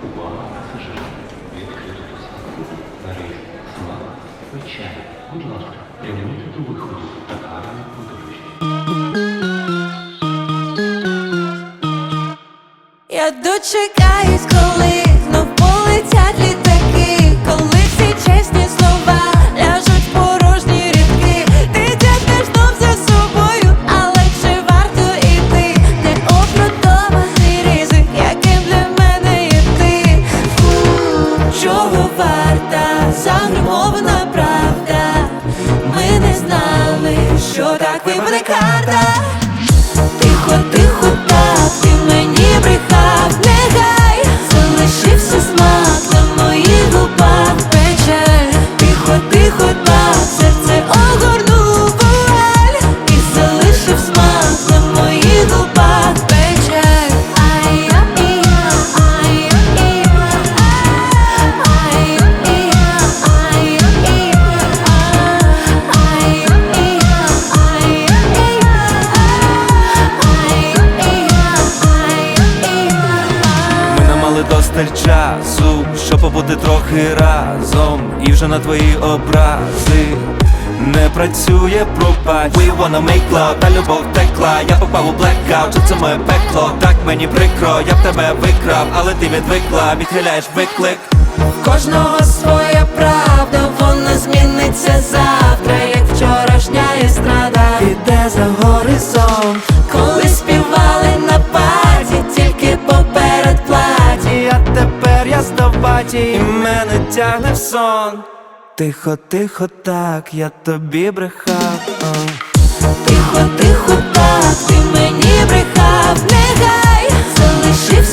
Увага пасажирів. Відкрито посадку на рейс Смак Печаль. Будь ласка, прямуйте до виходу та гарної подорожі. Я дочекаюсь, коли знов полетять літаки, коли всі чесні слова ляжуть в порожні рядки. Ти тягнеш знов за собою, але чи варто іти? Не оправдований ризик, яким для мене є ти. Чого варта загримована правда? Ми не знали, що так випаде карта. Тихо, тихо, так, ти мені брехав, нехай залишився смак на моїх губах. Печаль, тихо, тихо, так, серце огорнув вуаль і залишив смак на моїх губах. Печаль, ай-я-ія, ай-я-ія, ай-я-ія, ай-я-ія, Ми не мали досталь часу, щоб побути трохи разом. І вже на твої образи не працює пробач. We wanna make love, та любов текла. Я попав у blackout, чи це моє пекло? Так мені прикро, я б тебе викрав, але ти відвикла, відхиляєш виклик. кожного своя правда, вона зміниться завтра, як вчорашня естрада піде за горизонт. Коли співали на паті, тільки поперед платі, А тепер я став баті, і мене тягне в сон. Тихо, тихо, так, я тобі брехав. тихо, тихо, так, ти мені брехав, нехай залишився